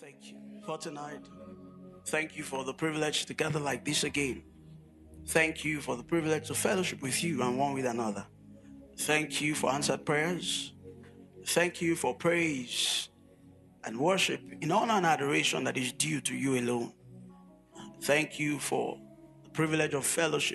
Thank you for tonight. Thank you for the privilege to gather like this again. Thank you for the privilege to fellowship with you and one with another. Thank you for answered prayers. Thank you for praise and worship in honor and adoration that is due to you alone. Thank you for the privilege of fellowship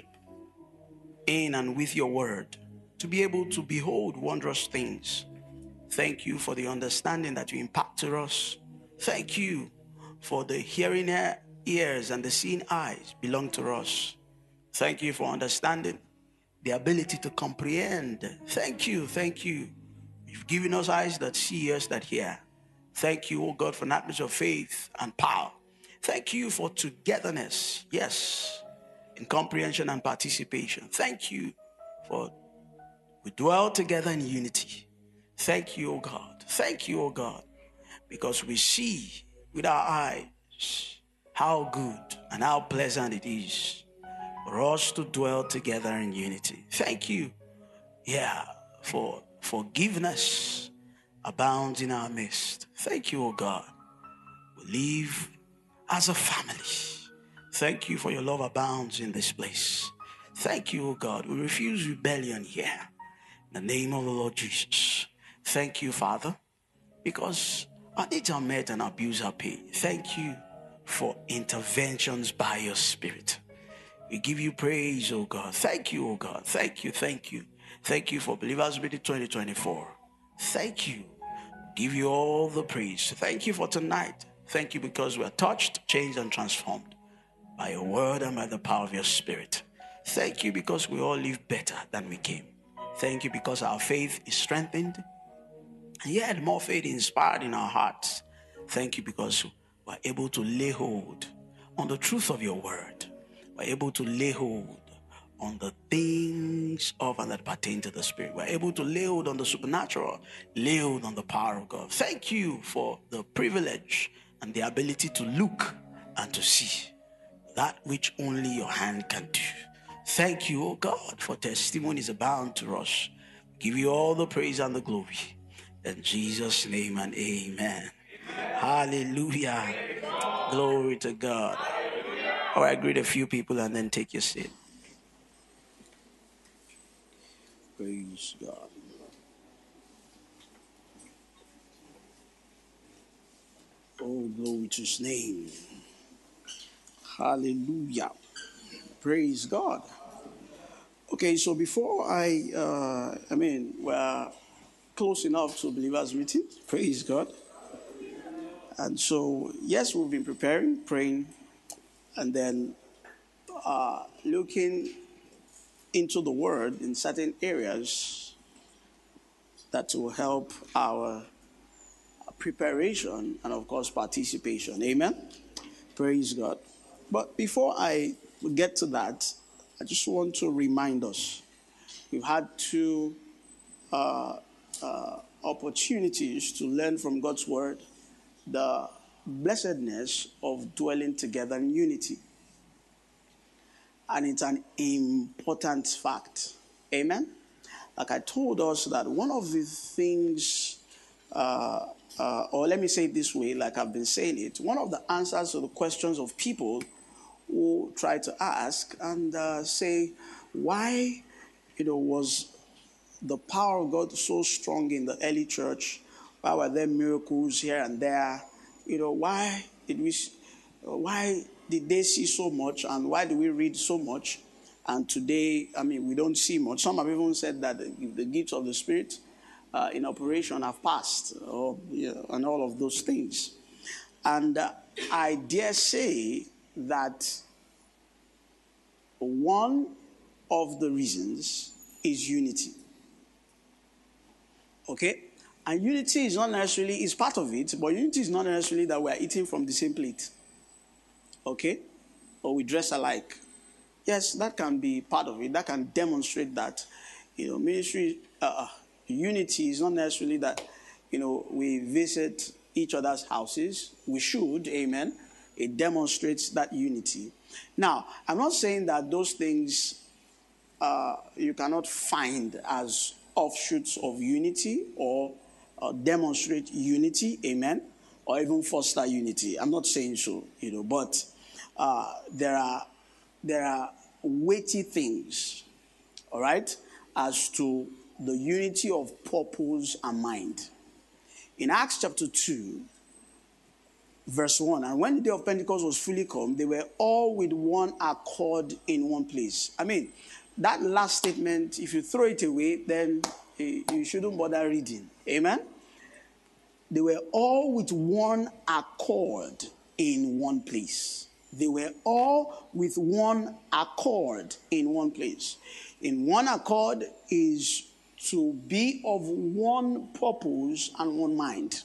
in and with your word, to be able to behold wondrous things. Thank you for the understanding that you impart to us. Thank you for the hearing ears and the seeing eyes belong to us. Thank you for understanding, the ability to comprehend. Thank you. You've given us eyes that see, ears that hear. Thank you, oh God, for an atmosphere of faith and power. Thank you for togetherness, yes, in comprehension and participation. Thank you for we dwell together in unity. Thank you, oh God. Thank you, oh God, because we see with our eyes how good and how pleasant it is for us to dwell together in unity. Thank you, for forgiveness abounds in our midst. Thank you, oh God. We live as a family. Thank you for your love abounds in this place. Thank you, oh God. We refuse rebellion here. In the name of the Lord Jesus. Thank you, Father, because our needs are met and our bills are paid. Thank you for interventions by your Spirit. We give you praise, oh God. Thank you, oh God. Thank you. Thank you for Believers Meeting 2024. Thank you. Give you all the praise. Thank you for tonight. Thank you because we are touched, changed, and transformed by your word and by the power of your Spirit. Thank you because we all live better than we came. Thank you because our faith is strengthened and yet more faith inspired in our hearts. Thank you because we're able to lay hold on the truth of your word. We're able to lay hold on the things of and that pertain to the Spirit. We're able to lay hold on the supernatural, lay hold on the power of God. Thank you for the privilege and the ability to look and to see that which only your hand can do. Thank you, oh God, for testimonies abound to us. Give you all the praise and the glory. In Jesus' name and amen. Hallelujah. Glory to God. All right, greet a few people and then take your seat. Praise God. Oh, glory to his name. Hallelujah. Praise God. Okay, so before we're close enough to Believers Meeting. Praise God. And so, yes, we've been preparing, praying, and then looking into the Word in certain areas that will help our preparation and, of course, participation. Amen? Praise God. But before I get to that, I just want to remind us, we've had two opportunities to learn from God's Word the blessedness of dwelling together in unity. And it's an important fact. Amen? Like I told us that one of the things, or let me say it this way, like I've been saying it, one of the answers to the questions of people who try to ask and say, why, was the power of God so strong in the early church? Why were there miracles here and there? Why did they see so much, and why do we read so much? And today, we don't see much. Some have even said that the gifts of the Spirit in operation have passed, and all of those things. And I dare say that one of the reasons is unity. Okay? And unity is not necessarily, is part of it, but unity is not necessarily that we are eating from the same plate. Okay? Or we dress alike. Yes, that can be part of it. That can demonstrate that, ministry, unity is not necessarily that, we visit each other's houses. We should, amen. It demonstrates that unity. Now, I'm not saying that those things you cannot find as offshoots of unity or demonstrate unity, amen. or even foster unity. I'm not saying so, but there are weighty things, all right, as to the unity of purpose and mind. In Acts chapter 2, verse 1, and when the day of Pentecost was fully come, they were all with one accord in one place. I mean, that last statement, if you throw it away, then you shouldn't bother reading. Amen? They were all with one accord in one place. They were all with one accord in one place. In one accord is to be of one purpose and one mind.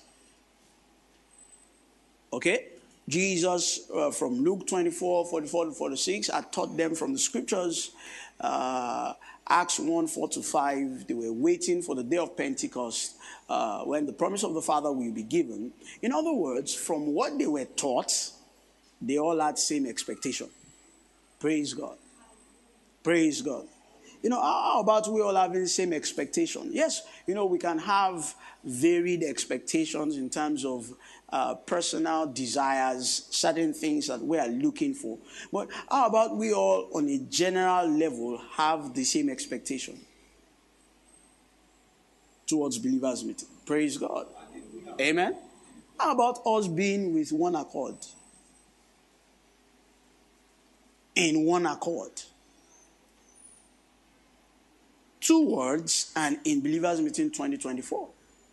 Okay? Jesus, from Luke 24, 44 to 46, had taught them from the scriptures. Acts 1, 4 to 5, they were waiting for the day of Pentecost when the promise of the Father will be given. In other words, from what they were taught, they all had same expectation. Praise God. Praise God. How about we all having the same expectation? Yes, we can have varied expectations in terms of personal desires, certain things that we are looking for. But how about we all on a general level have the same expectation towards believers meeting? Praise God. Amen. How about us being with one accord? In one accord. 2 words and in believers meeting 2024.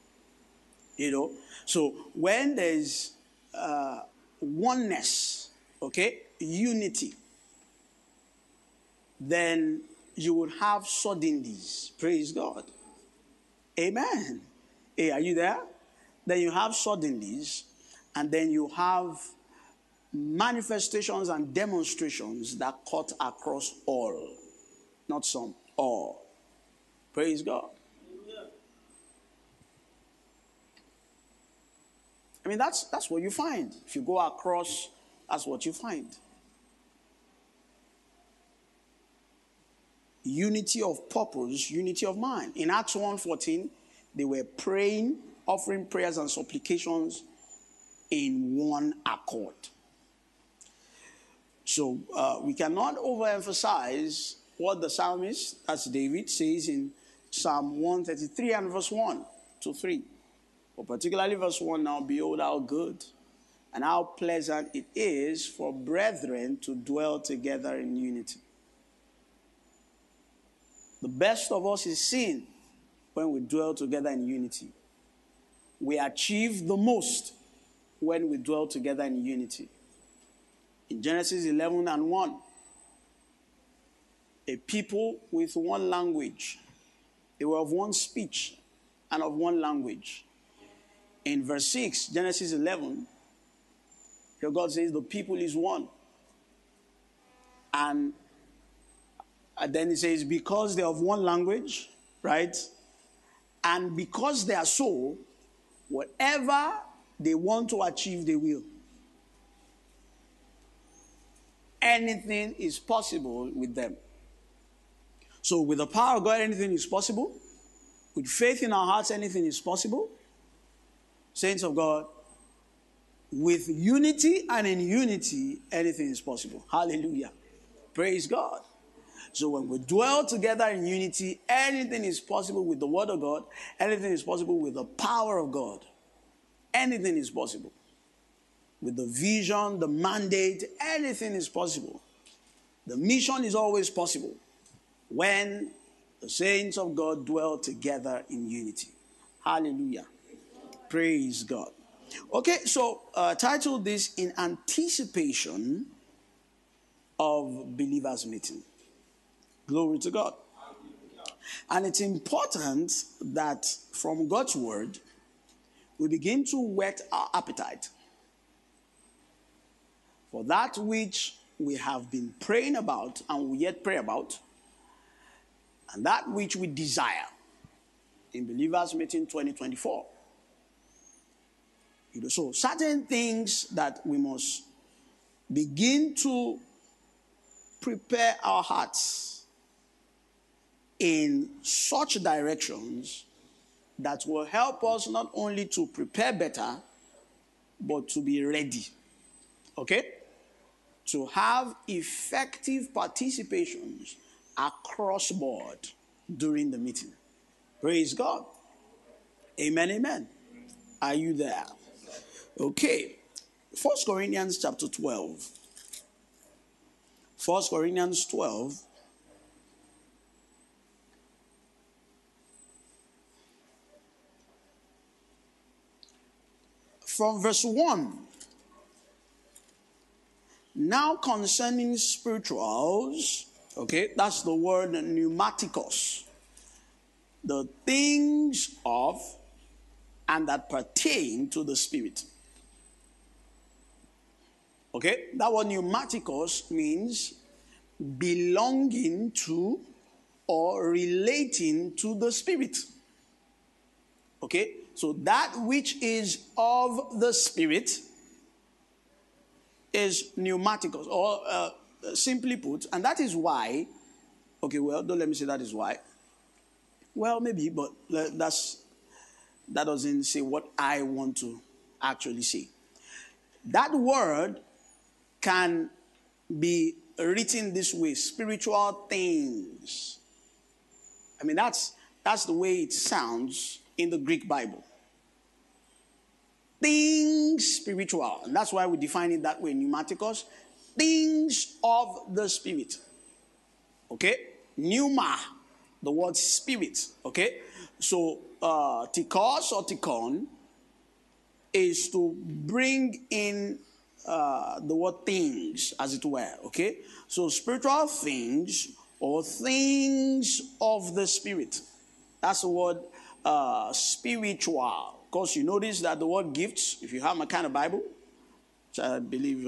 So when there's oneness, okay, unity, then you would have suddenlies. Praise God. Amen. Hey, are you there? Then you have suddenlies, and then you have manifestations and demonstrations that cut across all. Not some, all. Praise God. I mean, that's what you find. If you go across, that's what you find. Unity of purpose, unity of mind. In Acts 1:14, they were praying, offering prayers and supplications in one accord. So we cannot overemphasize what the psalmist, that's David, says in Psalm 133 and verse 1 to 3. But particularly verse 1 now, behold how good and how pleasant it is for brethren to dwell together in unity. The best of us is seen when we dwell together in unity. We achieve the most when we dwell together in unity. In Genesis 11 and 1, a people with one language. They were of one speech and of one language. In verse 6, Genesis 11, here God says the people is one. And then he says, because they're of one language, right? And because they are so, whatever they want to achieve, they will. Anything is possible with them. So with the power of God, anything is possible. With faith in our hearts, anything is possible. Saints of God, with unity and in unity, anything is possible. Hallelujah. Praise God. So when we dwell together in unity, anything is possible with the word of God. Anything is possible with the power of God. Anything is possible. With the vision, the mandate, anything is possible. The mission is always possible when the saints of God dwell together in unity. Hallelujah. Praise God. Okay, so title this in anticipation of believers meeting. Glory to God. And it's important that from God's word, we begin to whet our appetite for that which we have been praying about and we yet pray about, and that which we desire in Believers Meeting 2024. So certain things that we must begin to prepare our hearts in such directions that will help us not only to prepare better, but to be ready. Okay? To have effective participations across board during the meeting. Praise God. Amen, amen. Are you there? Okay. 1 Corinthians chapter 12. 1 Corinthians 12. From verse 1. Now concerning spirituals, okay, that's the word pneumatikos. The things of and that pertain to the Spirit. Okay, that word pneumatikos means belonging to or relating to the Spirit. Okay, so that which is of the Spirit is pneumatikos, or simply put, and that is why, okay, well, don't let me say that is why. Well, maybe, but that doesn't say what I want to actually say. That word can be written this way: spiritual things. I mean, that's the way it sounds in the Greek Bible. Things spiritual. And that's why we define it that way, pneumatikos. Things of the Spirit. Okay? Pneuma, the word spirit. Okay? So, tikos or tikon is to bring in the word things, as it were. Okay? So, spiritual things or things of the Spirit. That's the word spiritual. Of course, you notice that the word gifts, if you have my kind of Bible, which I believe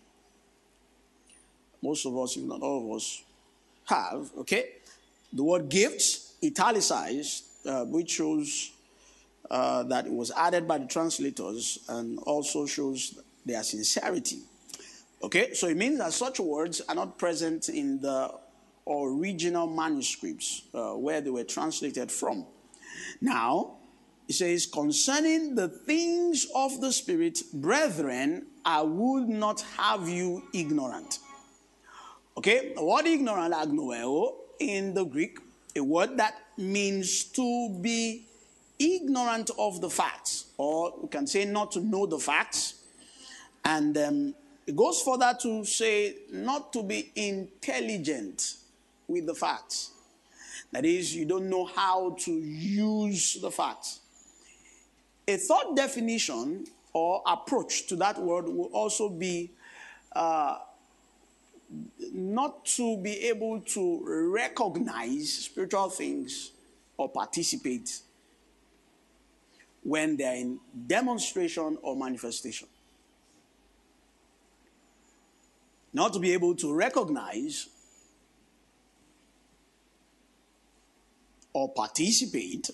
most of us, if not all of us, have, okay? The word gifts, italicized, which shows that it was added by the translators and also shows their sincerity. Okay, so it means that such words are not present in the original manuscripts where they were translated from. Now, it says, concerning the things of the Spirit, brethren, I would not have you ignorant. Okay, the word ignorant, agnoeo, in the Greek, a word that means to be ignorant of the facts, or we can say not to know the facts. And it goes further to say not to be intelligent with the facts. That is, you don't know how to use the facts. A third definition or approach to that word will also be not to be able to recognize spiritual things or participate when they're in demonstration or manifestation. Not to be able to recognize or participate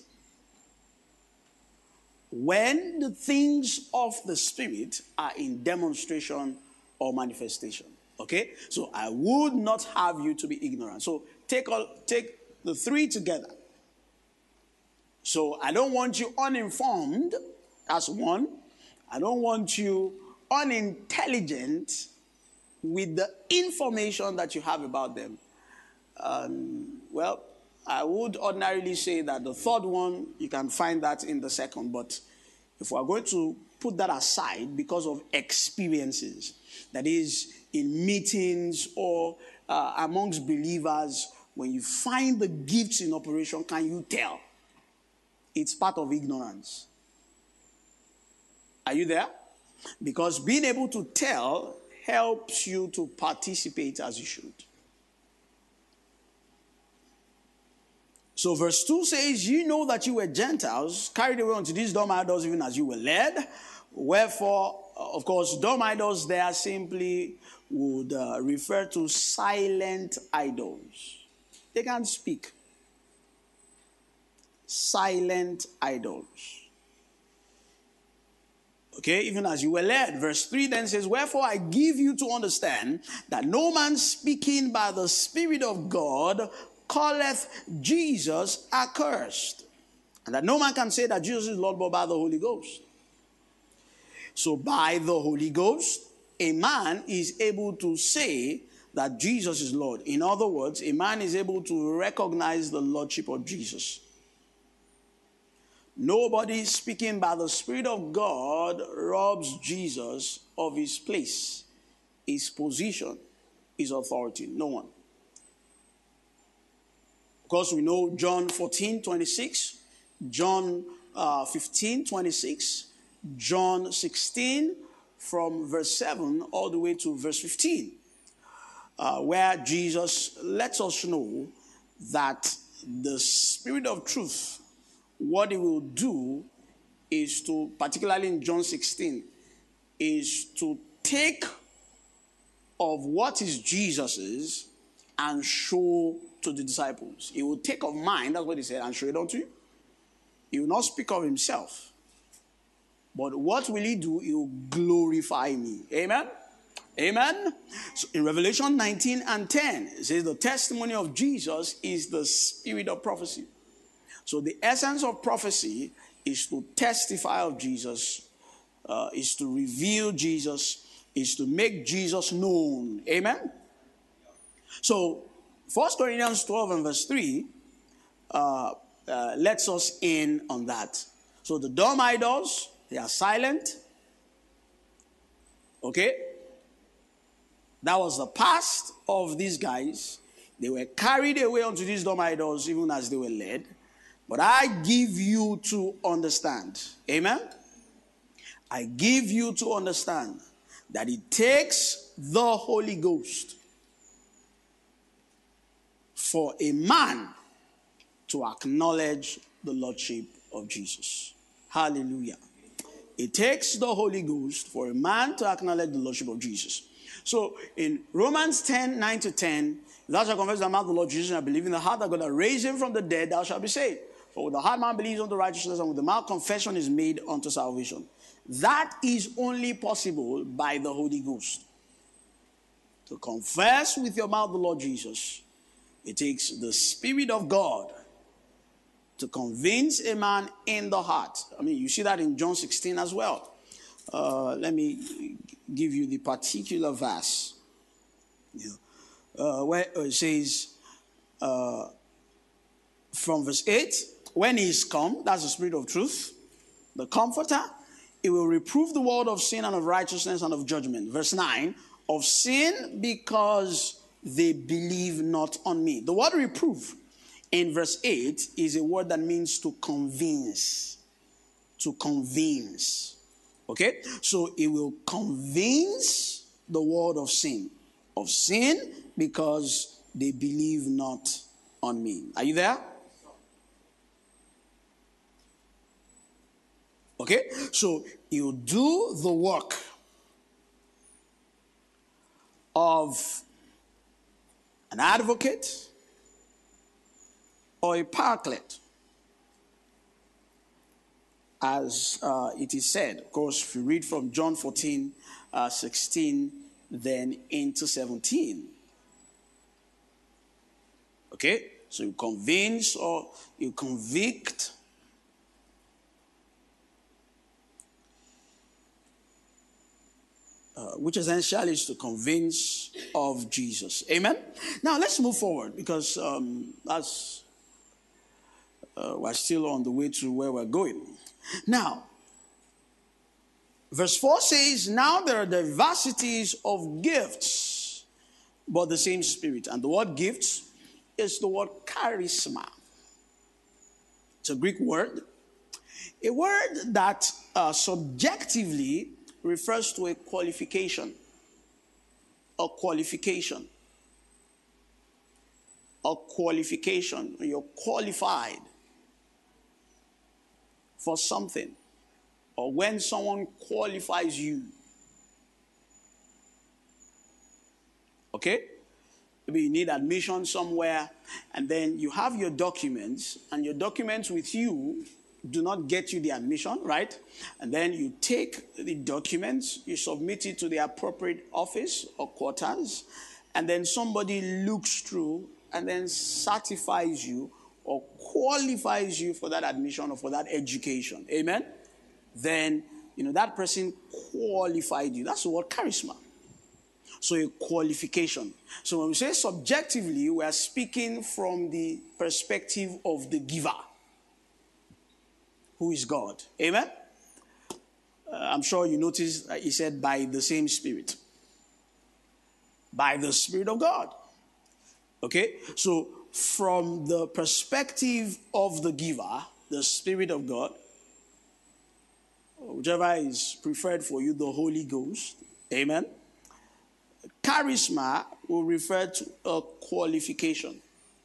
when the things of the Spirit are in demonstration or manifestation. Okay? So I would not have you to be ignorant. So take the three together. So I don't want you uninformed, that's one. I don't want you unintelligent with the information that you have about them. Well, I would ordinarily say that the third one, you can find that in the second. But if we're going to put that aside because of experiences, that is in meetings or amongst believers, when you find the gifts in operation, can you tell? It's part of ignorance. Are you there? Because being able to tell helps you to participate as you should. So verse 2 says, you know that you were Gentiles, carried away unto these dumb idols, even as you were led. Wherefore, of course, dumb idols there simply would refer to silent idols. They can't speak. Silent idols. Okay, even as you were led. Verse 3 then says, wherefore I give you to understand that no man speaking by the Spirit of God calleth Jesus accursed. And that no man can say that Jesus is Lord but by the Holy Ghost. So by the Holy Ghost, a man is able to say that Jesus is Lord. In other words, a man is able to recognize the Lordship of Jesus. Nobody speaking by the Spirit of God robs Jesus of his place, his position, his authority. No one. Of course, we know John 14:26, John 15:26, John 16 from verse 7 all the way to verse 15, where Jesus lets us know that the Spirit of truth, what he will do is to, particularly in John 16, is to take of what is Jesus's and show to the disciples. He will take of mine, that's what he said, and show it unto you. He will not speak of himself. But what will he do? He will glorify me. Amen? Amen? So in Revelation 19 and 10, it says the testimony of Jesus is the spirit of prophecy. So the essence of prophecy is to testify of Jesus, is to reveal Jesus, is to make Jesus known. Amen? So 1 Corinthians 12 and verse 3 lets us in on that. So the dumb idols, they are silent. Okay? That was the past of these guys. They were carried away unto these dumb idols even as they were led. But I give you to understand. Amen? I give you to understand that it takes the Holy Ghost for a man to acknowledge the Lordship of Jesus. Hallelujah. It takes the Holy Ghost for a man to acknowledge the Lordship of Jesus. So in Romans 10, 9 to 10, thou shalt confess the mouth of the Lord Jesus and believe in the heart that God hath raised him from the dead, thou shalt be saved. For with the heart man believes unto righteousness, and with the mouth confession is made unto salvation. That is only possible by the Holy Ghost. To confess with your mouth the Lord Jesus, it takes the Spirit of God to convince a man in the heart. I mean, you see that in John 16 as well. Let me give you the particular verse. Where it says, from verse 8, when he is come, that's the Spirit of truth, the Comforter, he will reprove the world of sin and of righteousness and of judgment. Verse 9, of sin because they believe not on me. The word reprove in verse 8 is a word that means to convince. To convince. Okay? So it will convince the world of sin. Of sin because they believe not on me. Are you there? Okay? So you do the work of an advocate or a paraclete, as it is said. Of course, if you read from John 14, 16, then into 17. Okay? So you convince or you convict. Which essentially is to convince of Jesus. Amen? Now let's move forward because that's we're still on the way to where we're going. Now, verse 4 says, now there are diversities of gifts, but the same Spirit. And the word gifts is the word charisma. It's a Greek word. A word that subjectively refers to a qualification. A qualification. A qualification. You're qualified for something. Or when someone qualifies you. Okay? Maybe you need admission somewhere, and then you have your documents, and your documents with you do not get you the admission, right? And then you take the documents, you submit it to the appropriate office or quarters, and then somebody looks through and then certifies you or qualifies you for that admission or for that education. Amen? Then that person qualified you. That's the word charisma. So a qualification. So when we say subjectively, we are speaking from the perspective of the giver, who is God. Amen? I'm sure you noticed he said by the same Spirit. By the Spirit of God. Okay? So from the perspective of the giver, the Spirit of God, whichever is preferred for you, the Holy Ghost. Amen? Charisma will refer to a qualification.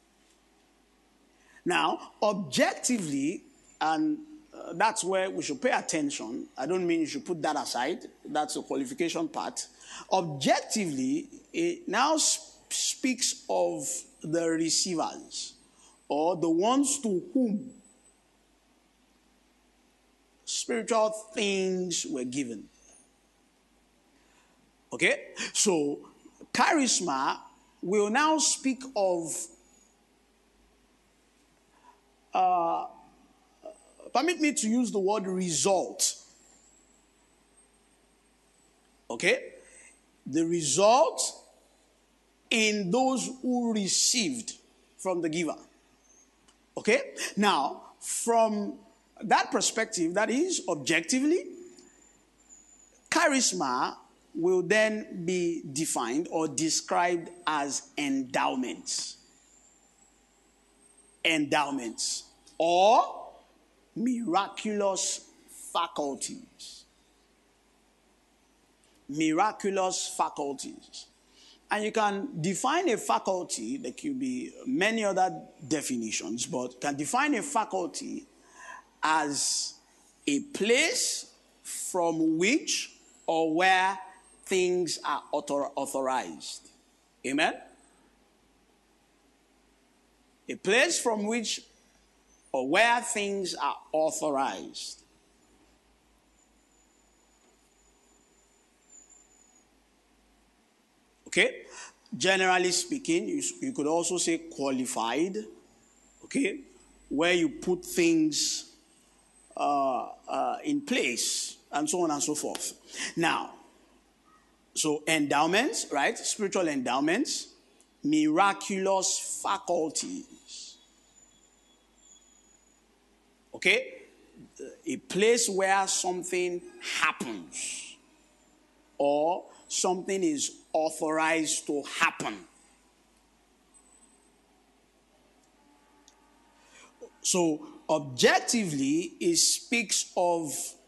Now, objectively, and that's where we should pay attention. I don't mean you should put that aside. That's the qualification part. Objectively, it now speaks of the receivers or the ones to whom spiritual things were given. Okay? So, charisma will now speak of permit me to use the word result. Okay? The result in those who received from the giver. Okay? Now, from that perspective, that is objectively, charisma will then be defined or described as endowments. Endowments or miraculous faculties. Miraculous faculties. And you can define a faculty, there could be many other definitions, but can define a faculty as a place from which or where things are authorized. Amen? A place from which or where things are authorized. Okay? Generally speaking, you could also say qualified. Okay? Where you put things in place and so on and so forth. Now, so endowments, right? Spiritual endowments, miraculous faculties. Okay? A place where something happens or something is authorized to happen. So, objectively, it speaks of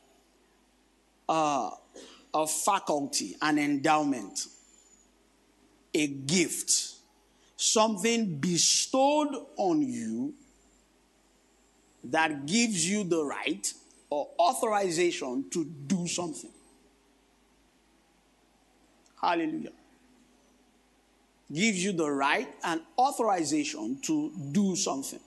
a faculty, an endowment, a gift, something bestowed on you that gives you the right or authorization to do something. Hallelujah. Gives you the right and authorization to do something.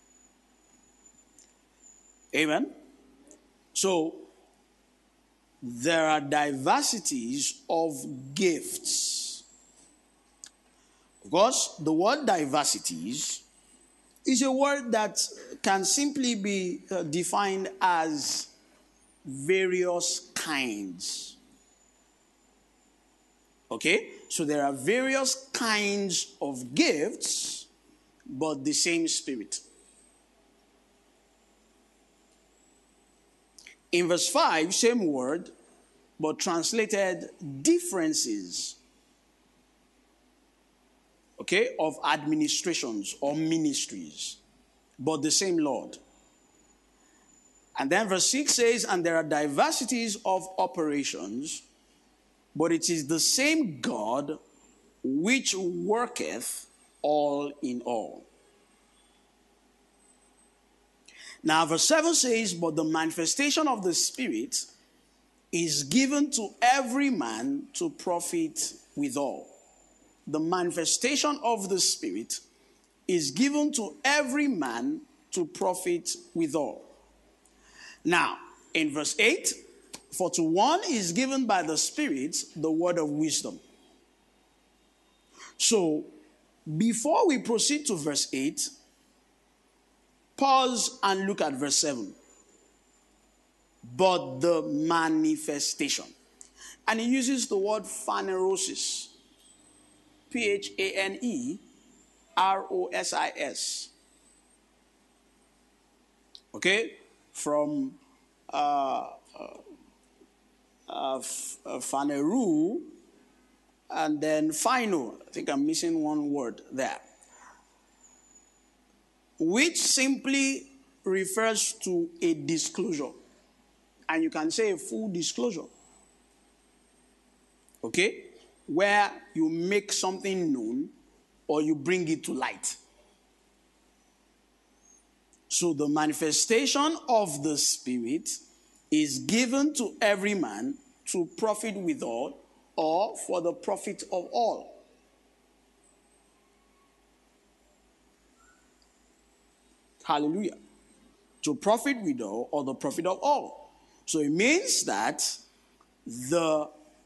Amen? So, there are diversities of gifts. Of course, the word diversities is a word that can simply be defined as various kinds. Okay? So there are various kinds of gifts, but the same Spirit. In verse 5, same word, but translated differences. Okay, of administrations or ministries, but the same Lord. And then verse 6 says, and there are diversities of operations, but it is the same God which worketh all in all. Now verse 7 says, but the manifestation of the Spirit is given to every man to profit withal. The manifestation of the Spirit is given to every man to profit withal. Now, in verse 8, for to one is given by the Spirit the word of wisdom. So, before we proceed to verse 8, pause and look at verse 7. but the manifestation. And he uses the word phanerosis. Phanerosis. Okay? From phaneru and then phino. I think I'm missing one word there. Which simply refers to a disclosure. And you can say a full disclosure. Okay? Where you make something known or you bring it to light. So the manifestation of the Spirit is given to every man to profit withal or for the profit of all. Hallelujah. To profit withal or the profit of all. So it means that the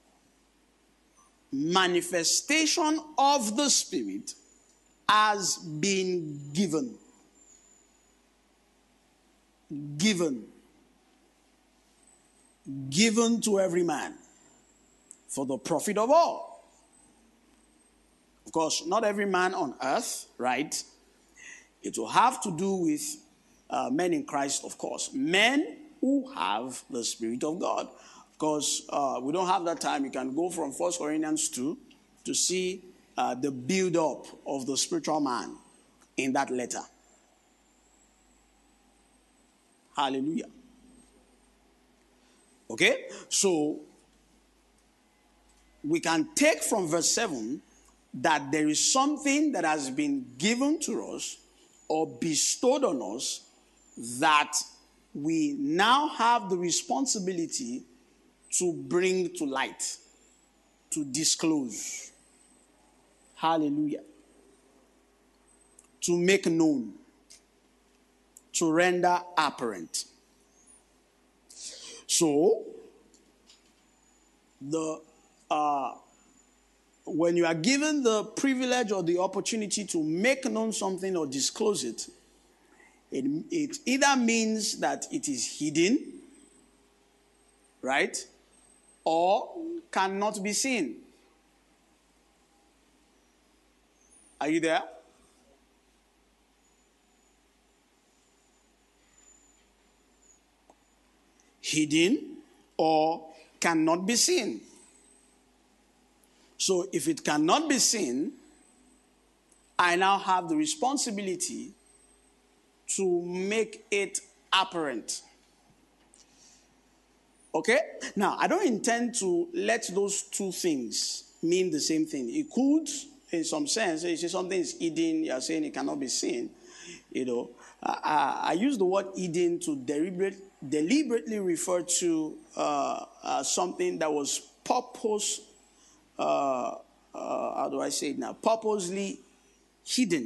manifestation of the Spirit has been given. Given to every man for the profit of all. Of course, not every man on earth, right? It will have to do with men in Christ, of course. Men who have the Spirit of God. Of course, we don't have that time. You can go from 1 Corinthians 2 to see the build-up of the spiritual man in that letter. Hallelujah. Okay? So, we can take from verse 7 that there is something that has been given to us or bestowed on us that we now have the responsibility to bring to light, to disclose. Hallelujah. To make known, to render apparent. So, when you are given the privilege or the opportunity to make known something or disclose it, it either means that it is hidden, right, or cannot be seen. Are you there? Hidden or cannot be seen. So if it cannot be seen, I now have the responsibility to make it apparent. Okay? Now, I don't intend to let those two things mean the same thing. It could, in some sense, you say something is hidden, you're saying it cannot be seen. You know, I use the word hidden to deliberately refer to something that was how do I say it now? Purposely hidden.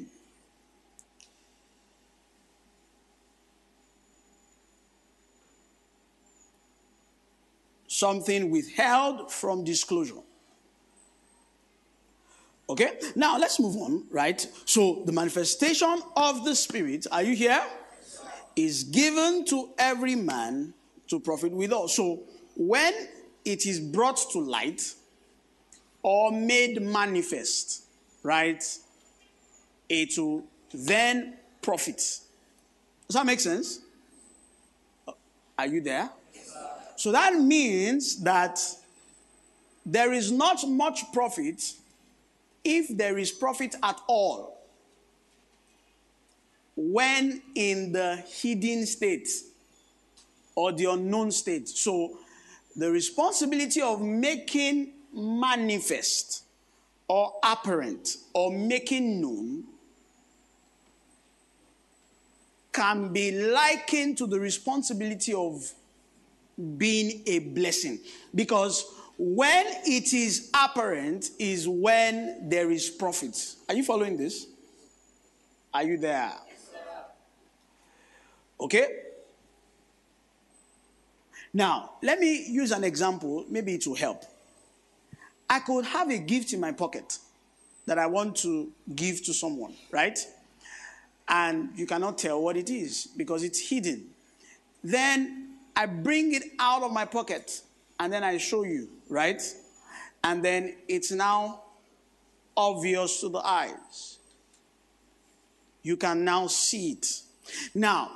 Something withheld from disclosure. Okay? Now let's move on, right? So the manifestation of the Spirit, are you here? Is given to every man to profit withal. So when it is brought to light or made manifest, right, it will then profit. Does that make sense? Are you there? So that means that there is not much profit if there is profit at all when in the hidden state or the unknown state. So the responsibility of making manifest or apparent or making known can be likened to the responsibility of being a blessing. Because when it is apparent is when there is profit. Are you following this? Are you there? Okay? Now, let me use an example. Maybe it will help. I could have a gift in my pocket that I want to give to someone, right? And you cannot tell what it is because it's hidden. Then I bring it out of my pocket and then I show you, right? And then it's now obvious to the eyes. You can now see it. Now,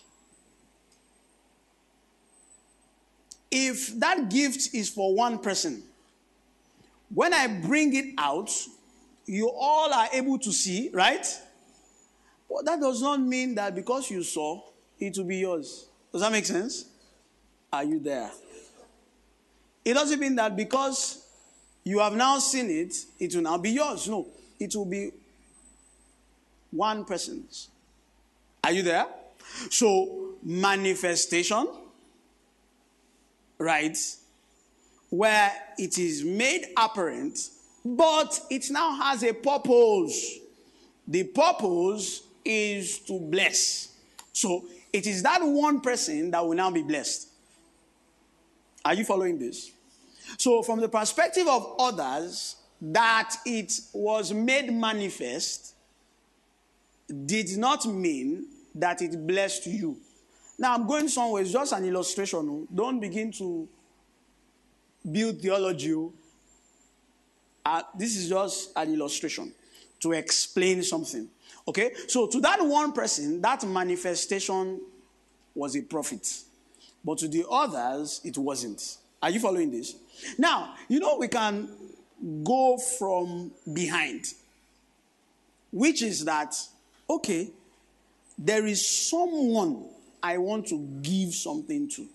if that gift is for one person, when I bring it out, you all are able to see, right? But that does not mean that because you saw, it will be yours. Does that make sense? Are you there? It doesn't mean that because you have now seen it, it will now be yours. No, it will be one person's. Are you there? So, manifestation, right, where it is made apparent, but it now has a purpose. The purpose is to bless. So, it is that one person that will now be blessed. Are you following this? So, from the perspective of others, that it was made manifest did not mean that it blessed you. Now, I'm going somewhere. It's just an illustration. Don't begin to build theology. This is just an illustration to explain something. Okay? So, to that one person, that manifestation was a prophet. But to the others, it wasn't. Are you following this? Now, we can go from behind. Which is that, okay, there is someone I want to give something to.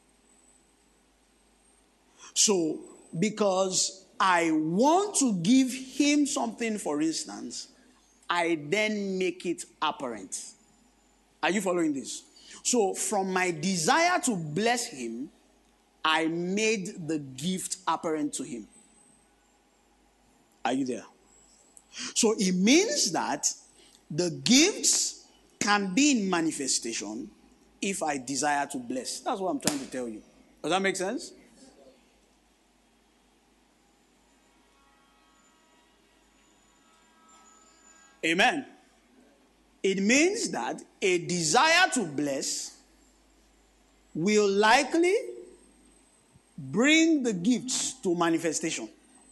So, because I want to give him something, for instance, I then make it apparent. Are you following this? So, from my desire to bless him, I made the gift apparent to him. Are you there? So, it means that the gifts can be in manifestation if I desire to bless. That's what I'm trying to tell you. Does that make sense? Amen. It means that a desire to bless will likely bring the gifts to manifestation.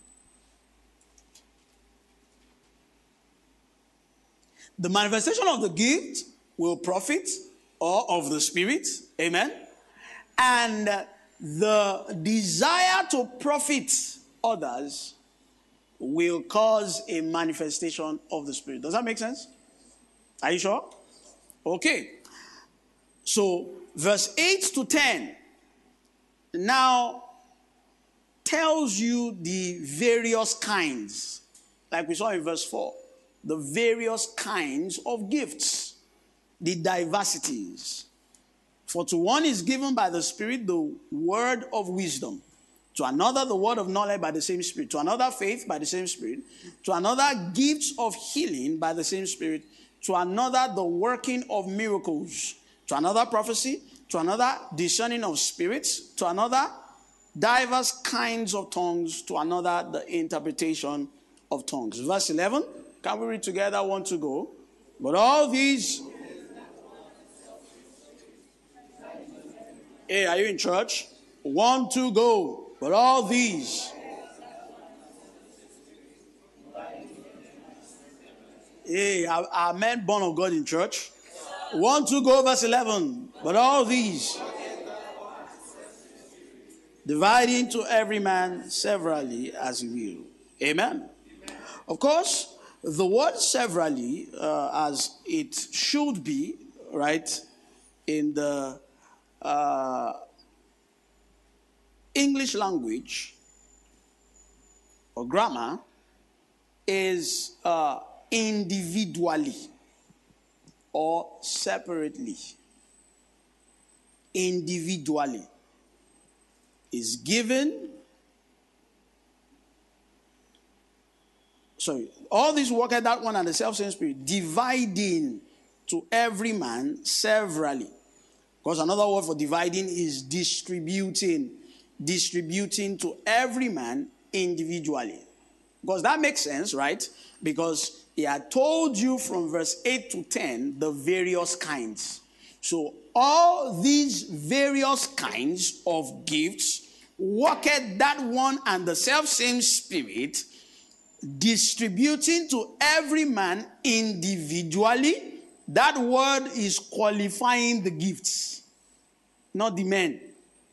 The manifestation of the gift will profit or of the Spirit. Amen. And the desire to profit others will cause a manifestation of the Spirit. Does that make sense? Are you sure? Okay. So, verse 8 to 10 now tells you the various kinds, like we saw in verse 4, the various kinds of gifts, the diversities. For to one is given by the Spirit the word of wisdom, to another the word of knowledge by the same Spirit, to another faith by the same Spirit, to another gifts of healing by the same Spirit, to another the working of miracles, to another prophecy, to another discerning of spirits, to another diverse kinds of tongues, to another the interpretation of tongues. Verse 11, can we read together? 1 to go. But all these... Hey, are you in church? 1 to go. But all these... Hey, are men born of God in church? 1 to go, verse 11. But all these, dividing to every man severally as he will. Amen. Of course, the word severally, as it should be, right, in the English language or grammar, is individually or separately. Individually is given. Sorry, all this work at that one and the self-same Spirit, dividing to every man severally. Because another word for dividing is distributing. Distributing to every man individually. Because that makes sense, right? Because he had told you from verse 8 to 10 the various kinds. So all these various kinds of gifts worketh that one and the selfsame Spirit, distributing to every man individually. That word is qualifying the gifts, not the men.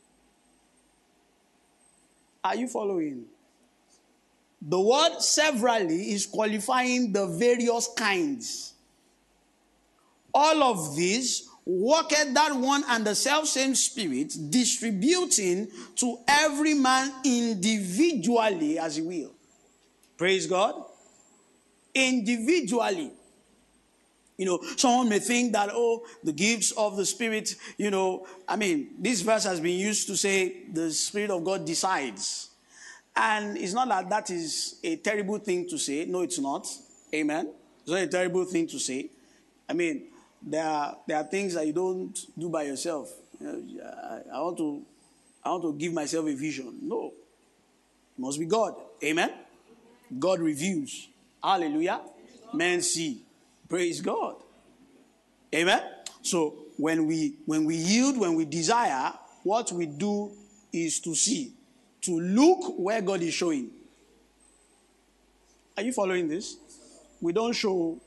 Are you following? The word severally is qualifying the various kinds. All of these worketh that one and the selfsame Spirit, distributing to every man individually as he will. Praise God. Individually. Someone may think that, the gifts of the Spirit, this verse has been used to say the Spirit of God decides. And it's not that is a terrible thing to say. No, it's not. Amen. It's not a terrible thing to say. There are things that you don't do by yourself. I want to give myself a vision. No. It must be God. Amen. God reveals. Hallelujah. Men see. Praise God. Amen. So when we yield, when we desire, what we do is to see, to look where God is showing. Are you following this? We don't show.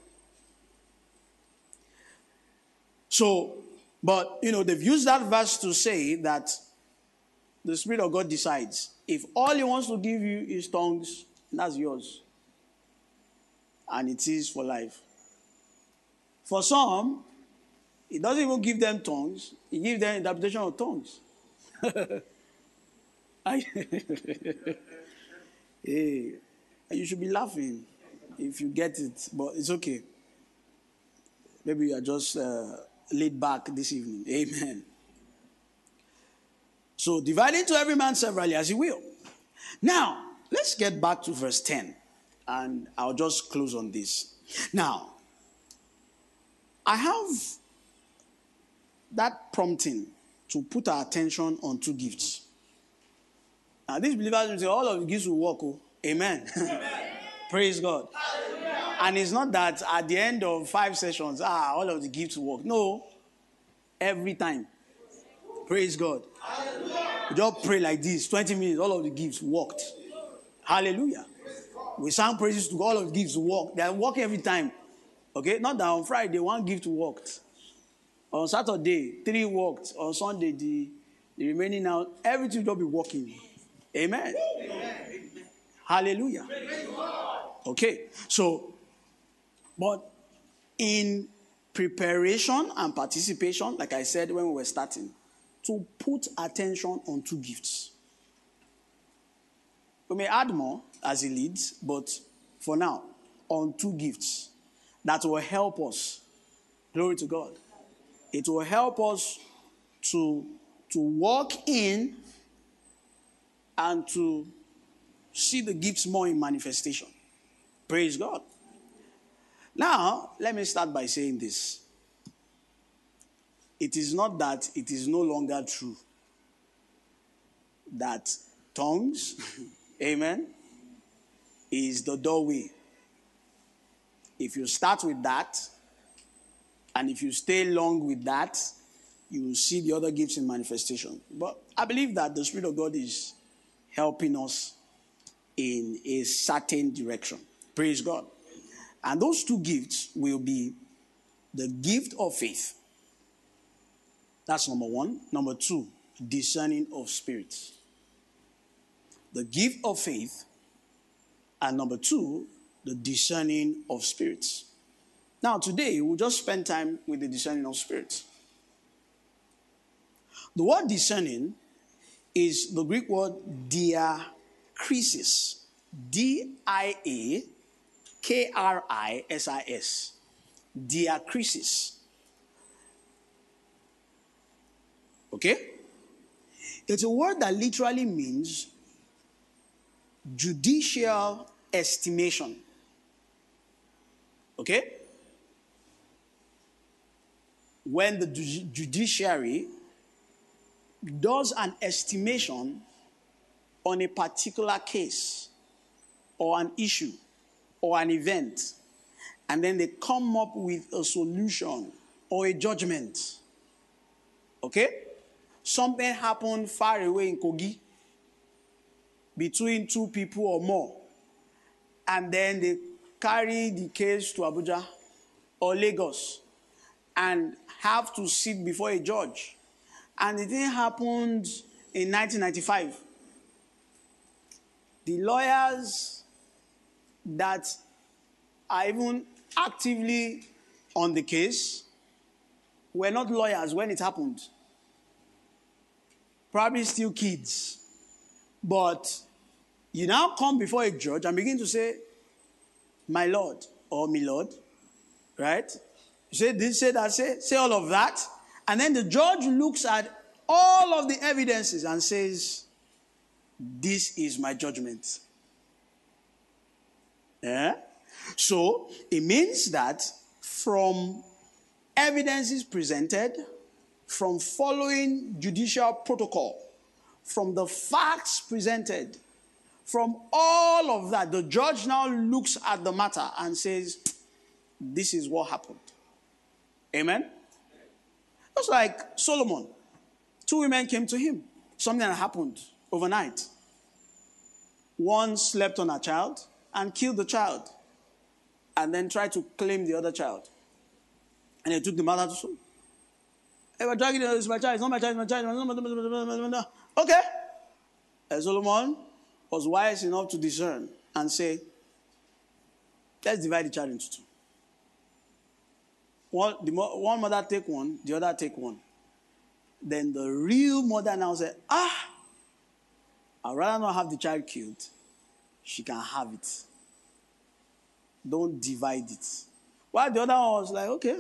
So, but they've used that verse to say that the Spirit of God decides. If all He wants to give you is tongues, that's yours. And it is for life. For some, He doesn't even give them tongues. He gives them interpretation of tongues. Hey, you should be laughing if you get it, but it's okay. Maybe you are just laid back this evening. Amen. So, dividing to every man severally as he will. Now, let's get back to verse 10, and I'll just close on this. Now, I have that prompting to put our attention on two gifts. Now, these believers will say, all of the gifts will work. Oh. Amen. Amen. Praise God. Hallelujah. And it's not that at the end of 5 sessions, all of the gifts will work. No. Every time. Praise God. Hallelujah. Just pray like this. 20 minutes, all of the gifts worked. Hallelujah. We sang praises to God, all of the gifts work. They are working every time. Okay? Not that on Friday, 1 gift worked. On Saturday, 3 worked. On Sunday, the remaining now, everything will be working. Amen. Amen. Hallelujah. Okay. So, but in preparation and participation, like I said when we were starting, to put attention on 2 gifts. We may add more as He leads, but for now, on 2 gifts that will help us. Glory to God. It will help us to walk in and to see the gifts more in manifestation. Praise God. Now, let me start by saying this. It is not that it is no longer true that tongues, amen, is the doorway. If you start with that, and if you stay long with that, you will see the other gifts in manifestation. But I believe that the Spirit of God is helping us in a certain direction. Praise God. And those 2 gifts will be the gift of faith. That's number 1. Number 2, discerning of spirits. The gift of faith. And number 2, the discerning of spirits. Now today, we'll just spend time with the discerning of spirits. The word discerning is the Greek word diakrisis. D-I-A-K-R-I-S-I-S. Diakrisis. Okay? It's a word that literally means judicial estimation. Okay? When the judiciary does an estimation on a particular case or an issue or an event, and then they come up with a solution or a judgment. Okay? Something happened far away in Kogi between two people or more. And then they carry the case to Abuja or Lagos and have to sit before a judge. And the thing happened in 1995. The lawyers that are even actively on the case were not lawyers when it happened. Probably still kids. But you now come before a judge and begin to say, my lord or my lord, right? You say this, say that, say all of that. And then the judge looks at all of the evidences and says, this is my judgment. Yeah? So it means that from evidences presented, from following judicial protocol, from the facts presented, from all of that, the judge now looks at the matter and says, this is what happened. Amen? Just like Solomon. Two women came to him. Something that happened overnight. One slept on her child and killed the child. And then tried to claim the other child. And they took the matter to Solomon. Hey, we're dragging it. It's my child. It's not my child. It's my child. Okay. And Solomon was wise enough to discern and say, let's divide the child into two. One mother take one, the other take one. Then the real mother now said, I'd rather not have the child killed. She can have it. Don't divide it. While the other one was like, okay.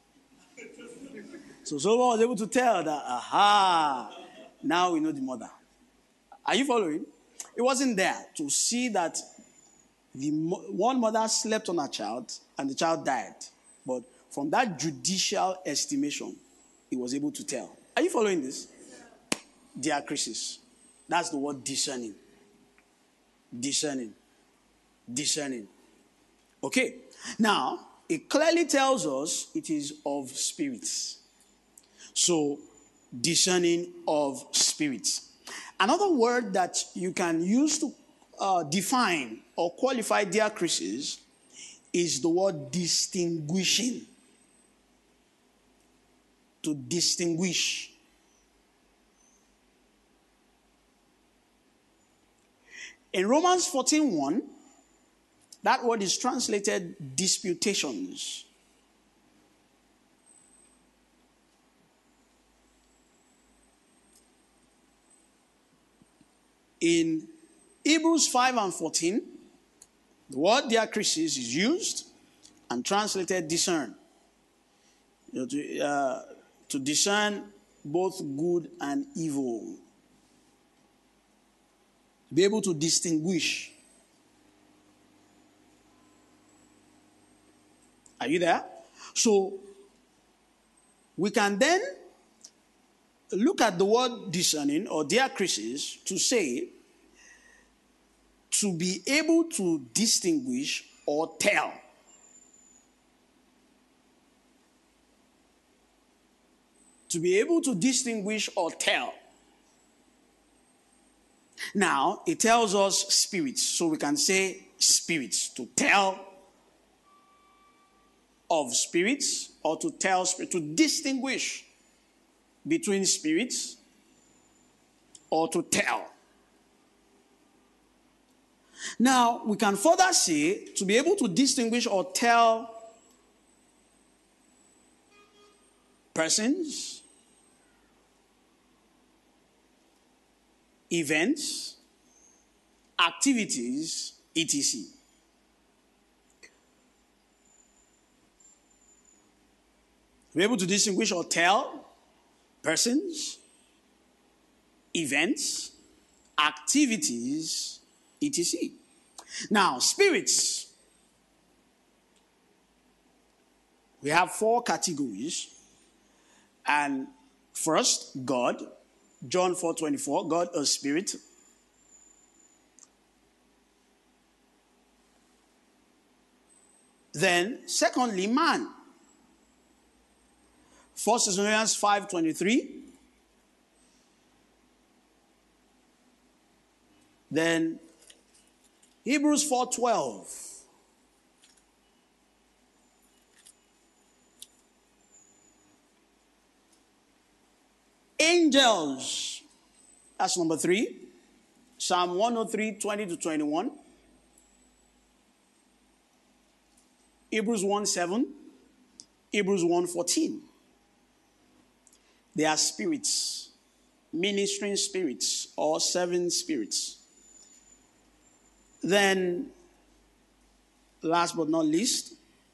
So Solomon was able to tell that, now we know the mother. Are you following? It wasn't there to see that one mother slept on her child and the child died. But from that judicial estimation, he was able to tell. Are you following this? Diakrisis. That's the word discerning. Discerning. Discerning. Okay. Now, it clearly tells us it is of spirits. So, discerning of spirits. Another word that you can use to define or qualify diakrisis is the word distinguishing. To distinguish. In Romans 14:1, that word is translated disputations. In Hebrews 5:14, the word diakrisis is used and translated discern. To discern both good and evil. Be able to distinguish. Are you there? So, we can then look at the word discerning or diakrisis to say, to be able to distinguish or tell. To be able to distinguish or tell. Now, it tells us spirits. So we can say spirits. To tell of spirits or to tell spirits. To distinguish between spirits or to tell. Now, we can further say to be able to distinguish or tell persons, events, activities, etc. Be able to distinguish or tell persons, events, activities, etc. Now, spirits. We have 4 categories. And first, God. John 4:24, God a spirit. Then, secondly, man. 1 Thessalonians 5:23, Then Hebrews 4:12. Angels, that's number 3. Psalm 103, 20-21. Hebrews 1:7. Hebrews 1:14. They are spirits, ministering spirits or serving spirits. Then, last but not least,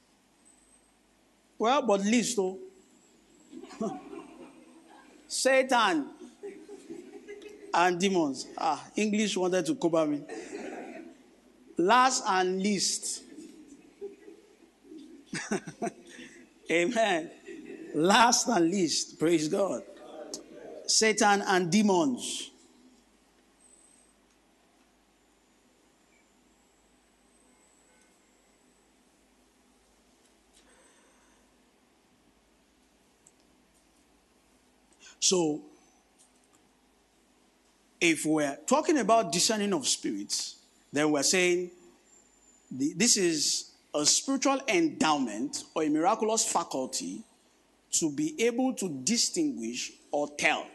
Satan and demons. English wanted to cover me. Last and least. Amen. Last and least. Praise God. Satan and demons. So, if we're talking about discerning of spirits, then we're saying this is a spiritual endowment or a miraculous faculty to be able to distinguish or tell.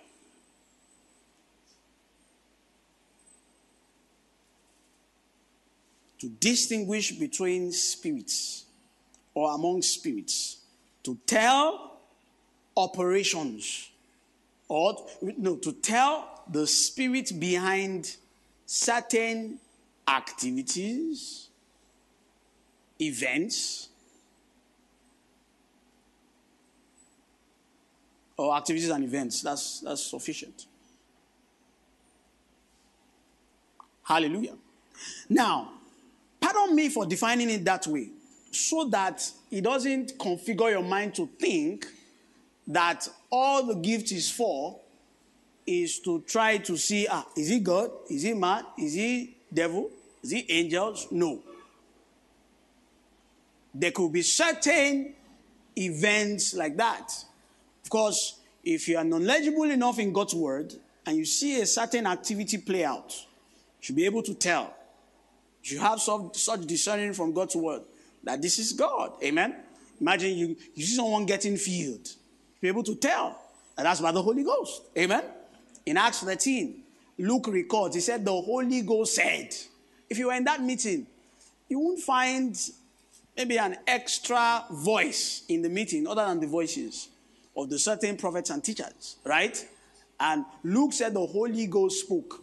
To distinguish between spirits or among spirits. To tell operations. To tell the spirit behind certain activities, events, or activities and events. That's sufficient. Hallelujah. Now, pardon me for defining it that way, so that it doesn't configure your mind to think that all the gift is for is to try to see, is he God? Is he man? Is he devil? Is he angels? No. There could be certain events like that. Of course, if you are knowledgeable enough in God's word and you see a certain activity play out, you should be able to tell. You have such discerning from God's word that this is God. Amen? Imagine you see someone getting filled. Be able to tell. And that's by the Holy Ghost. Amen? In Acts 13, Luke records, he said, the Holy Ghost said. If you were in that meeting, you won't find maybe an extra voice in the meeting other than the voices of the certain prophets and teachers, right? And Luke said the Holy Ghost spoke.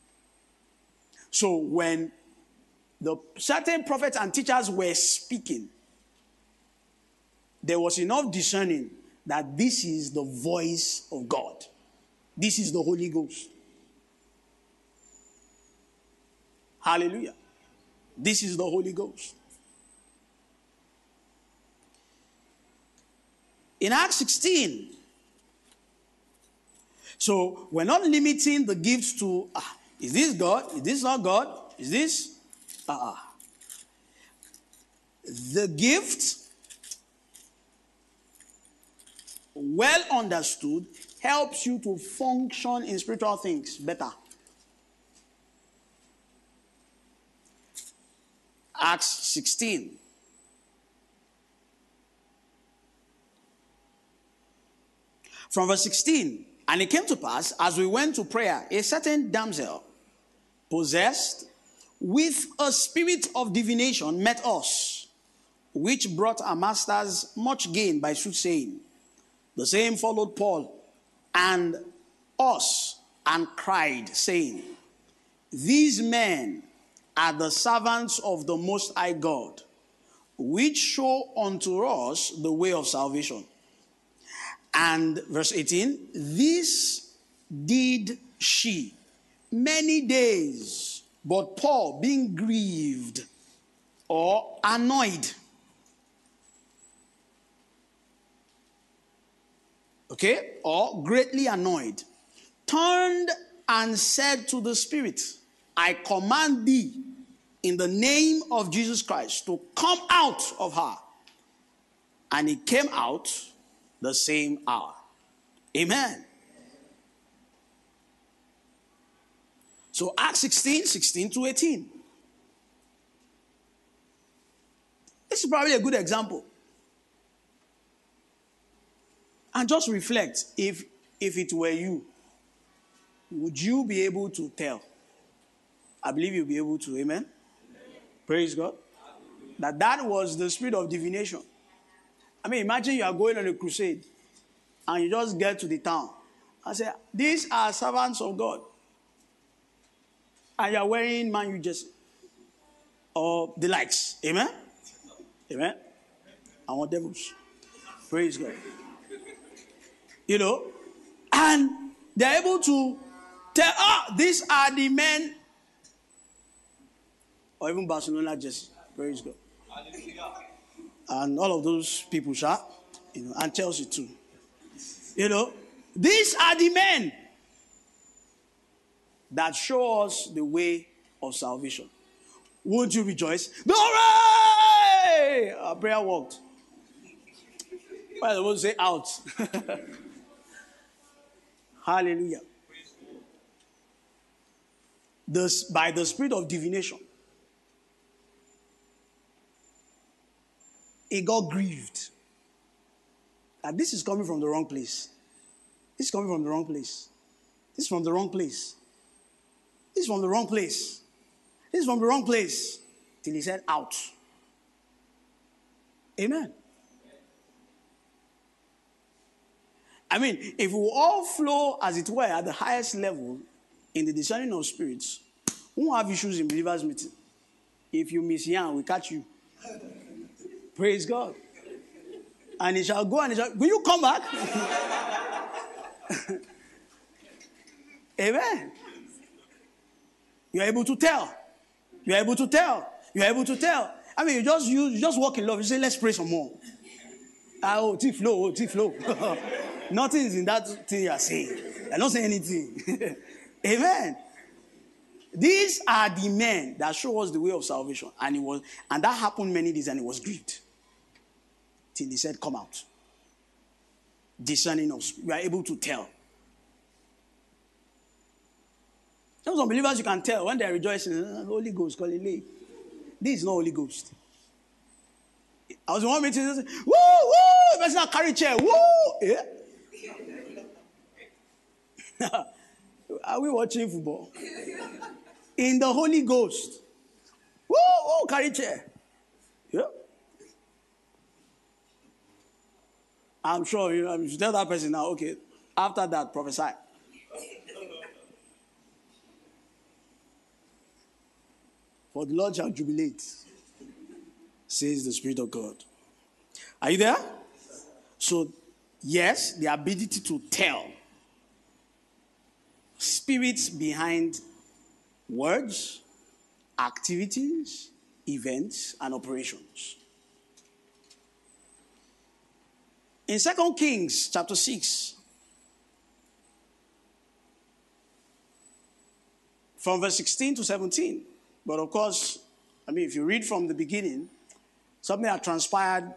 So when the certain prophets and teachers were speaking, there was enough discerning that this is the voice of God. This is the Holy Ghost. Hallelujah. This is the Holy Ghost. In Acts 16, so we're not limiting the gifts to, is this God? Is this not God? Is this? The gift, well understood, helps you to function in spiritual things better. Acts 16. From verse 16. And it came to pass, as we went to prayer, a certain damsel, possessed with a spirit of divination, met us, which brought our masters much gain by soothsaying. The same followed Paul and us and cried, saying, these men are the servants of the Most High God, which show unto us the way of salvation. And verse 18, this did she many days, but Paul, being grieved or annoyed, or greatly annoyed, turned and said to the spirit, I command thee in the name of Jesus Christ to come out of her. And it came out the same hour. Amen. So Acts 16 to 18. This is probably a good example. And just reflect, if it were you, would you be able to tell? I believe you'll be able to, amen? Praise God. That was the spirit of divination. I mean, imagine you are going on a crusade and you just get to the town and say, these are servants of God. And you are wearing Man U jersey or the likes. Amen? Amen? I want devils. Praise God. You know, and they're able to tell, these are the men, or even Barcelona jersey. Praise God. And all of those people, and Chelsea too. You know, these are the men that show us the way of salvation. Won't you rejoice? Glory! Our prayer worked. Why the words say out? Hallelujah. By the spirit of divination, it got grieved. And this is coming from the wrong place. This is coming from the wrong place. This is from the wrong place. This is from the wrong place. This is from the wrong place. Till he said out. Amen. I mean, if we all flow, as it were, at the highest level in the discerning of spirits, we won't have issues in believers' meeting. If you miss Yan, we catch you. Praise God. And he shall go and he shall, will you come back? Amen. You're able to tell. You're able to tell. You're able to tell. I mean, you just walk in love. You say, let's pray some more. Flow. Nothing is in that thing you are saying. You're not saying anything. Amen. These are the men that show us the way of salvation. And that happened many days and he was grieved. Till he said, come out. Discerning us. We are able to tell. Some unbelievers you can tell when they are rejoicing. Holy Ghost, call it late. This is not Holy Ghost. I was in one meeting, woo, woo, person not carry chair, woo. Yeah. Are we watching football? In the Holy Ghost. Woo, woo, carry chair. Yeah. I'm sure, you tell that person now, okay, after that, prophesy. For the Lord shall jubilate, says the Spirit of God. Are you there? So, yes, the ability to tell. Spirits behind words, activities, events, and operations. In 2 Kings chapter 6, from verse 16 to 17, but of course, I mean, if you read from the beginning, something had transpired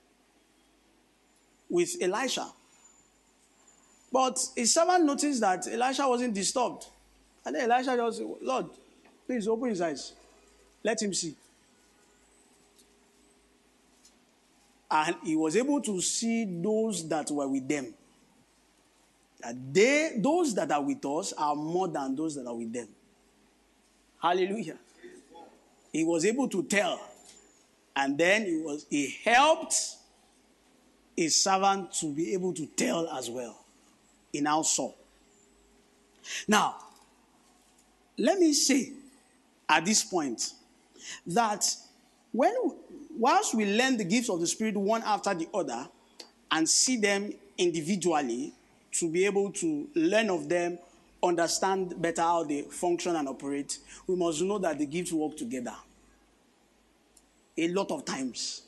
with Elisha. But his servant noticed that Elisha wasn't disturbed. And then Elisha just said, Lord, please open his eyes. Let him see. And he was able to see those that were with them. That those that are with us are more than those that are with them. Hallelujah. He was able to tell. And then he helped his servant to be able to tell as well. He now saw. Now, let me say at this point that whilst we learn the gifts of the Spirit one after the other and see them individually to be able to learn of them, understand better how they function and operate, we must know that the gifts work together. A lot of times.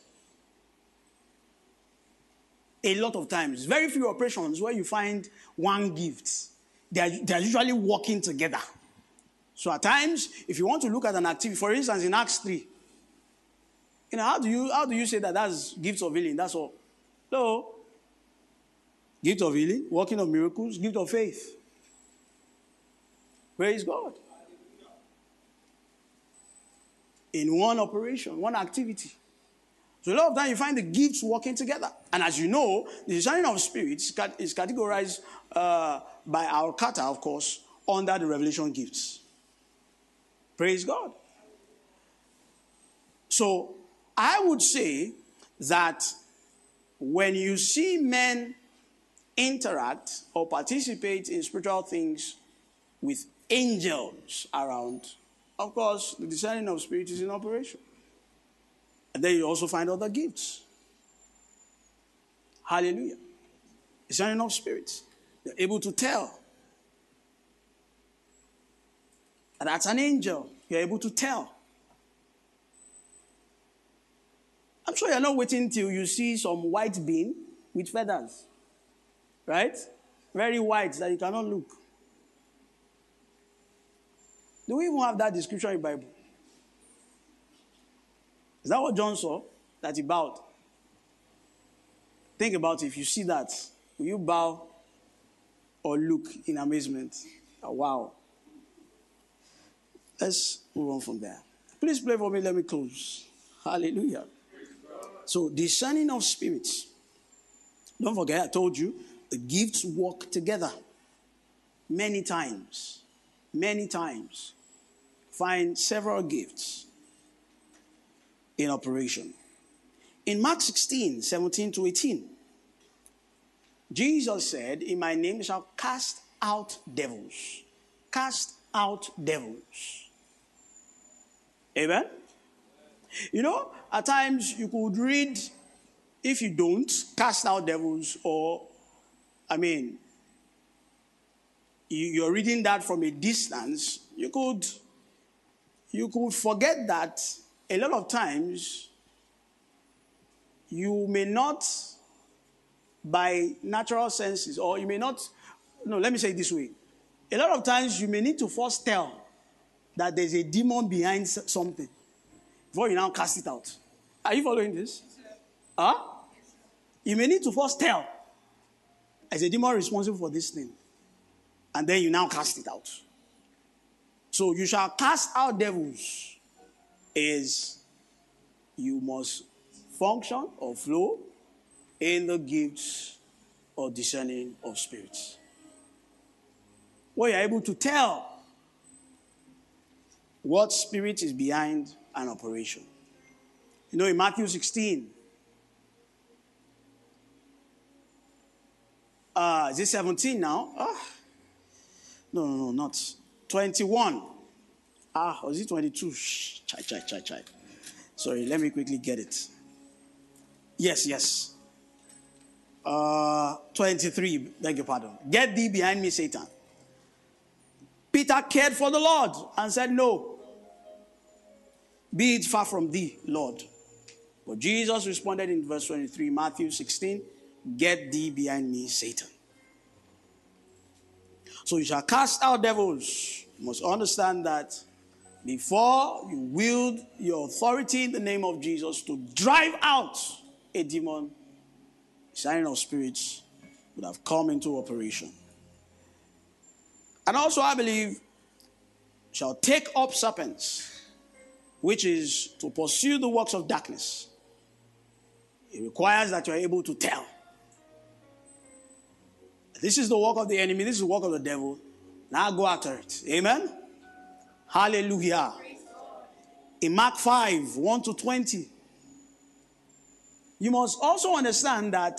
A lot of times. Very few operations where you find one gift. They are usually working together. So at times, if you want to look at an activity, for instance, in Acts 3, how do you say that that's gifts of healing? That's all. No. Gift of healing, working of miracles, gift of faith. Praise God. in one operation, one activity. So a lot of times you find the gifts working together. And as you know, the discerning of spirits is categorized by our kata, of course, under the revelation gifts. Praise God. So I would say that when you see men interact or participate in spiritual things with angels around, of course, the discerning of spirit is in operation. And then you also find other gifts. Hallelujah. Discerning of spirits. You're able to tell. And that's an angel. You're able to tell. I'm sure you're not waiting till you see some white bean with feathers. Right? Very white that you cannot look. Do we even have that description in the Bible? Is that what John saw? That he bowed? Think about it. If you see that, will you bow or look in amazement? Oh, wow. Let's move on from there. Please play for me. Let me close. Hallelujah. So, discerning of spirits. Don't forget, I told you, the gifts work together. Many times. Many times. Find several gifts in operation. In Mark 16, 17 to 18, Jesus said, in my name you shall cast out devils. Cast out devils. Amen? You know, at times you could read, if you don't, cast out devils, or, you're reading that from a distance, you could forget that a lot of times you may not, by natural senses, or you may not, no, let me say it this way. A lot of times you may need to first tell that there's a demon behind something before you now cast it out. Are you following this? Huh? You may need to first tell there's a demon responsible for this thing. And then you now cast it out. So you shall cast out devils is you must function or flow in the gifts of discerning of spirits. Where you're able to tell what spirit is behind an operation. You know, in Matthew 16, is it 17 now? No, not 21. Was it 22? Chai. Sorry, let me quickly get it. Yes. 23, beg your pardon. Get thee behind me, Satan. Peter cared for the Lord and said, no. Be it far from thee, Lord. But Jesus responded in verse 23, Matthew 16, get thee behind me, Satan. So you shall cast out devils. You must understand that before you wield your authority in the name of Jesus to drive out a demon, sign of spirits would have come into operation. And also I believe, shall take up serpents, which is to pursue the works of darkness. It requires that you are able to tell. This is the work of the enemy. This is the work of the devil. Now go after it. Amen? Hallelujah. In Mark 5, 1 to 20, you must also understand that,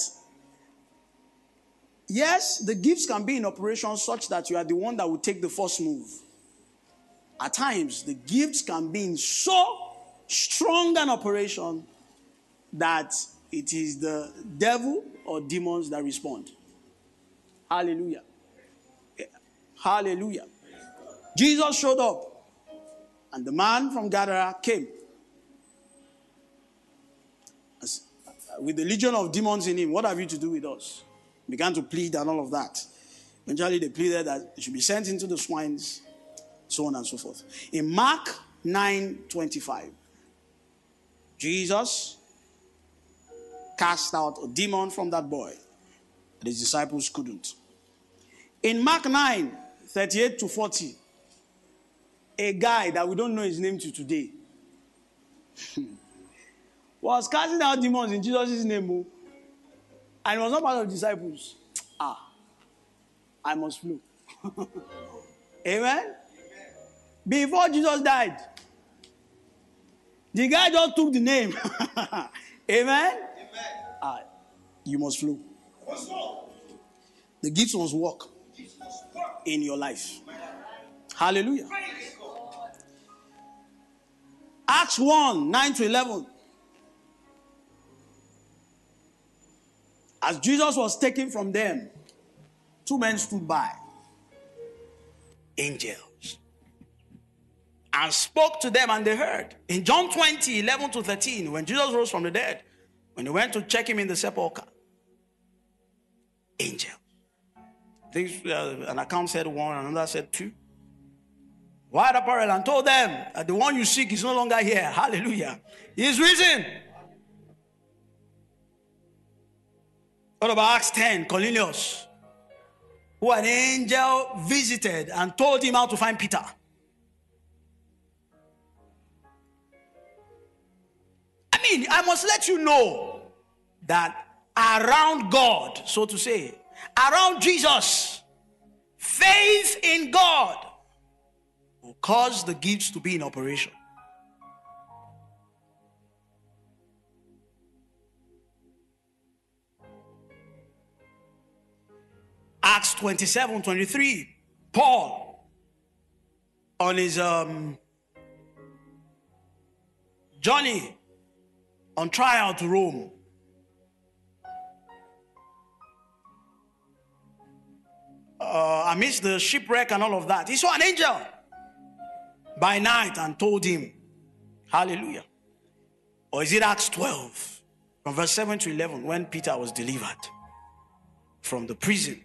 yes, the gifts can be in operation such that you are the one that will take the first move. At times, the gifts can be in so strong an operation that it is the devil or demons that respond. Hallelujah. Hallelujah. Jesus showed up, and the man from Gadara came with the legion of demons in him. What have you to do with us? Began to plead and all of that. Eventually they pleaded that they should be sent into the swines, so on and so forth. In Mark 9:25, Jesus cast out a demon from that boy. His disciples couldn't. In Mark 9:38 to 40, a guy that we don't know his name to today, Was casting out demons in Jesus' name, and he was not part of the disciples. I must flow. Amen? Before Jesus died, the guy just took the name. Amen? You must flow. The gifts must work in your life. Hallelujah. Acts 1, 9-11. As Jesus was taken from them, 2 men stood by, angels, and spoke to them, and they heard. In John 20, 11-13, when Jesus rose from the dead, when they went to check him in the sepulchre, angels. An account said 1, another said 2. White apparel, and told them that the one you seek is no longer here. Hallelujah. He is risen. What about Acts 10? Cornelius, who an angel visited and told him how to find Peter. I must let you know that around God, so to say, around Jesus, faith in God will cause the gifts to be in operation. Acts 27-23, Paul, on his journey on trial to Rome, amidst the shipwreck and all of that, he saw an angel by night and told him, hallelujah. Or is it Acts 12, from verse 7-11, when Peter was delivered from the prison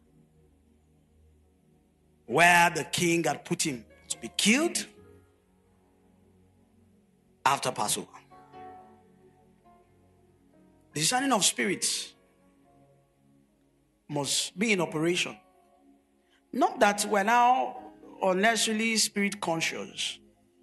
where the king had put him to be killed after Passover. The discerning of spirits must be in operation. Not that we're now unnecessarily spirit conscious,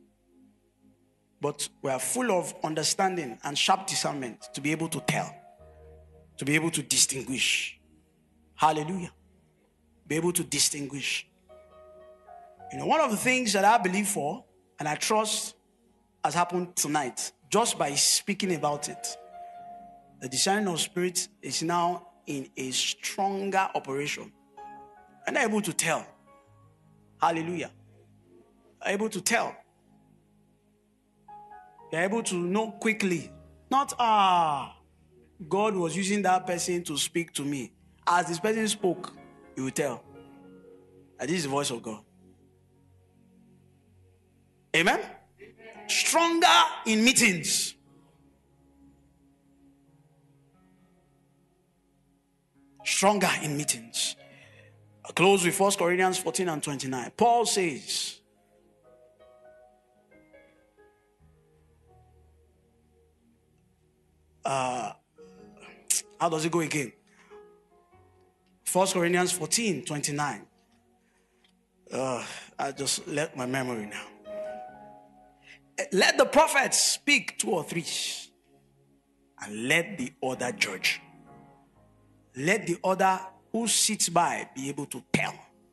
but we are full of understanding and sharp discernment to be able to tell, to be able to distinguish. Hallelujah. Be able to distinguish. One of the things that I believe for, and I trust has happened tonight, just by speaking about it, the discerning of spirits is now in a stronger operation. And they're able to tell. Hallelujah. Are able to tell. You're able to know quickly. Not, God was using that person to speak to me. As this person spoke, you will tell. This is the voice of God. Amen? Stronger in meetings. Stronger in meetings. I'll close with 1 Corinthians 14-29. Paul says, how does it go again? 1 Corinthians 14-29. I just left my memory now. Let the prophets speak 2 or 3, and let the other judge. Let the other who sits by be able to tell.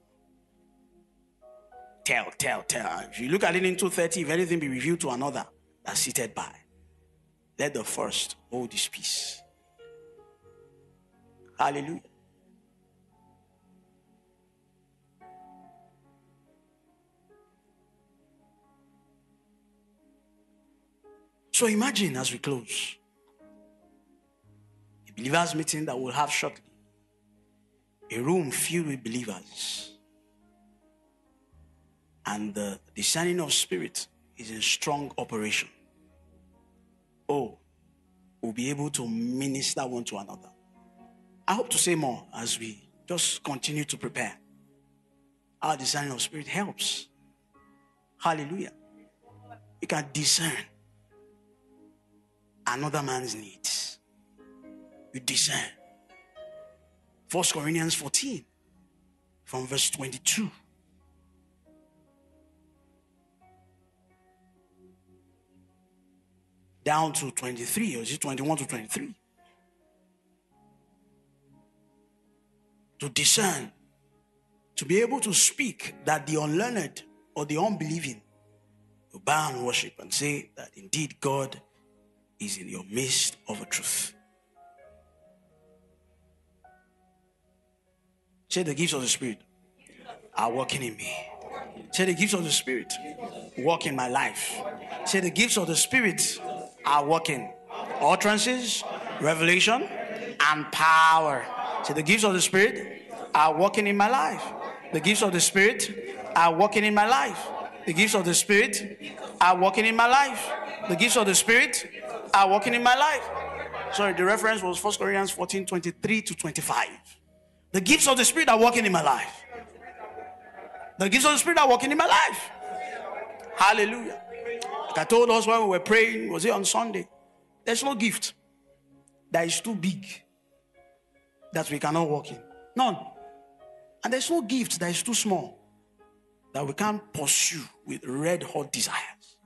Tell. If you look at it in 2:30, if anything be revealed to another that's seated by, let the first hold his peace. Hallelujah. So imagine as we close, a believers meeting that we'll have shortly. A room filled with believers. And the discerning of spirit is in strong operation. We'll be able to minister one to another. I hope to say more as we just continue to prepare. Our discerning of spirit helps. Hallelujah. You can discern another man's needs. You discern. 1 Corinthians 14 from verse 22. down to 23, or is it 21 to 23? To discern, to be able to speak that the unlearned or the unbelieving will bow and worship and say that indeed God is in your midst of a truth. Say the gifts of the Spirit are working in me. Say the gifts of the Spirit work in my life. Say the gifts of the Spirit are working. Utterances, revelation, and power. Say the gifts of the Spirit are working in my life. The gifts of the Spirit are working in my life. The gifts of the Spirit are working in my life. The gifts of the Spirit are working in my life. Sorry, the reference was 1 Corinthians 14, 23 to 25. The gifts of the Spirit are working in my life. The gifts of the Spirit are working in my life. Hallelujah. Like I told us when we were praying, was it on Sunday? There's no gift that is too big that we cannot walk in. None. And there's no gift that is too small that we can't pursue with red hot desires.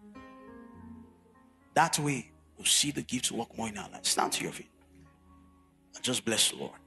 That way, we'll see the gifts work more in our lives. Stand to your feet and just bless the Lord.